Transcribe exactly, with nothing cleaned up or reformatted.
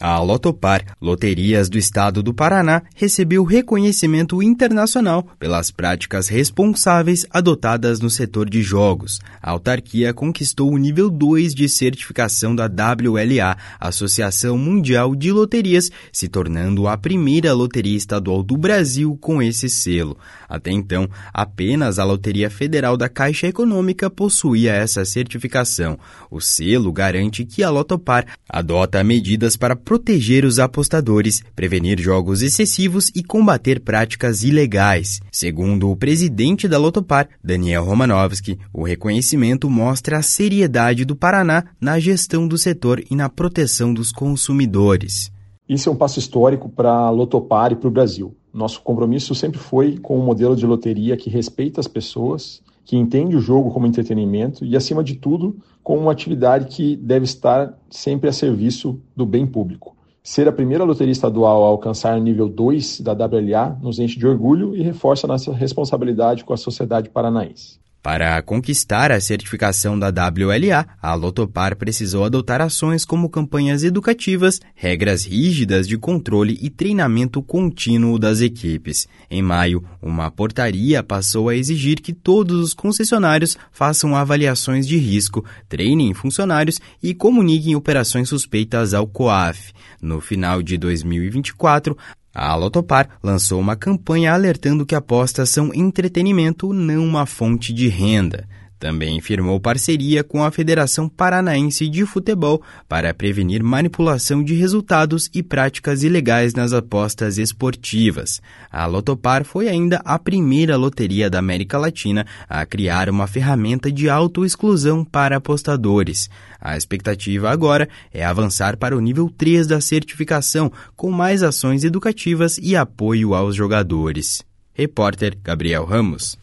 A Lotopar, Loterias do Estado do Paraná, recebeu reconhecimento internacional pelas práticas responsáveis adotadas no setor de jogos. A autarquia conquistou o nível dois de certificação da W L A, Associação Mundial de Loterias, se tornando a primeira loteria estadual do Brasil com esse selo. Até então, apenas a Loteria Federal da Caixa Econômica possuía essa certificação. O selo garante que a Lotopar adota medidas para proteger os apostadores, prevenir jogos excessivos e combater práticas ilegais. Segundo o presidente da Lotopar, Daniel Romanovski, o reconhecimento mostra a seriedade do Paraná na gestão do setor e na proteção dos consumidores. Isso é um passo histórico para a Lotopar e para o Brasil. Nosso compromisso sempre foi com um modelo de loteria que respeita as pessoas, que entende o jogo como entretenimento e, acima de tudo, com uma atividade que deve estar sempre a serviço do bem público. Ser a primeira loteria estadual a alcançar o nível dois da W L A nos enche de orgulho e reforça nossa responsabilidade com a sociedade paranaense. Para conquistar a certificação da W L A, a Lotopar precisou adotar ações como campanhas educativas, regras rígidas de controle e treinamento contínuo das equipes. Em maio, uma portaria passou a exigir que todos os concessionários façam avaliações de risco, treinem funcionários e comuniquem operações suspeitas ao COAF. No final de dois mil e vinte e quatro, a Lotopar lançou uma campanha alertando que apostas são entretenimento, não uma fonte de renda. Também firmou parceria com a Federação Paranaense de Futebol para prevenir manipulação de resultados e práticas ilegais nas apostas esportivas. A Lotopar foi ainda a primeira loteria da América Latina a criar uma ferramenta de autoexclusão para apostadores. A expectativa agora é avançar para o nível três da certificação, com mais ações educativas e apoio aos jogadores. Repórter Gabriel Ramos.